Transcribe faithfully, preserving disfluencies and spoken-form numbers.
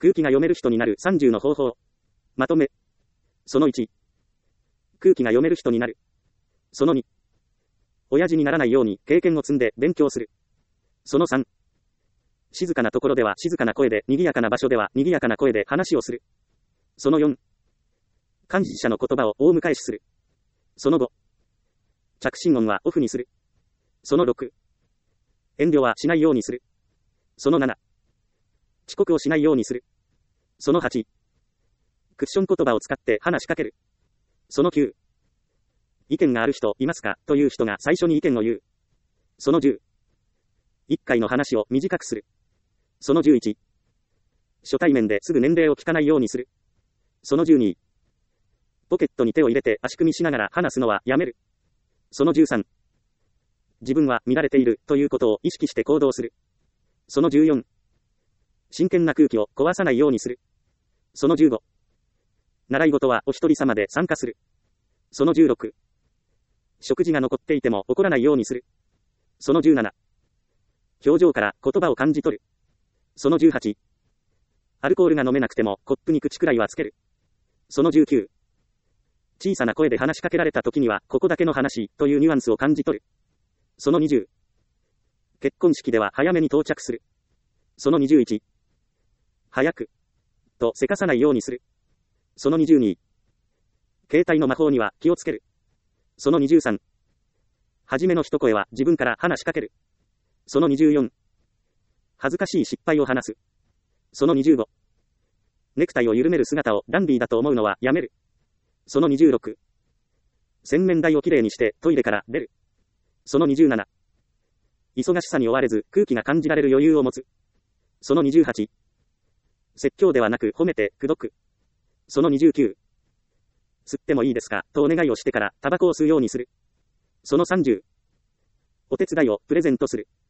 空気が読める人になるさんじゅうの方法。まとめ。そのいち。空気が読める人になる。そのに。親父にならないように経験を積んで勉強する。そのさん。静かなところでは静かな声で、賑やかな場所では賑やかな声で話をする。そのよん。幹事者の言葉を大迎えしする。そのご。着信音はオフにする。そのろく。遠慮はしないようにする。そのなな。遅刻をしないようにする。そのはち。クッション言葉を使って話しかける。そのきゅう。意見がある人いますかという人が最初に意見を言う。そのじゅう。一回の話を短くする。そのじゅういち。初対面ですぐ年齢を聞かないようにする。そのじゅうに。ポケットに手を入れて足組みしながら話すのはやめる。そのじゅうさん。自分は見られているということを意識して行動する。そのじゅうよん。真剣な空気を壊さないようにする。そのじゅうご。習い事はお一人様で参加する。そのじゅうろく。食事が残っていても怒らないようにする。そのじゅうなな。表情から言葉を感じ取る。そのじゅうはち。アルコールが飲めなくてもコップに口くらいはつける。そのじゅうきゅう。小さな声で話しかけられた時にはここだけの話というニュアンスを感じ取る。そのにじゅう。結婚式では早めに到着する。そのにじゅういち。早くとせかさないようにする。そのにじゅうに。携帯の魔法には気をつける。そのにじゅうさん。はじめの一声は自分から話しかける。そのにじゅうよん。恥ずかしい失敗を話す。そのにじゅうご。ネクタイを緩める姿をダンディーだと思うのはやめる。そのにじゅうろく。洗面台をきれいにしてトイレから出る。そのにじゅうなな。忙しさに追われず空気が感じられる余裕を持つ。そのにじゅうはち。説教ではなく褒めて口説く。そのにじゅうきゅう。吸ってもいいですかとお願いをしてからタバコを吸うようにする。そのさんじゅう。お手伝いをプレゼントする。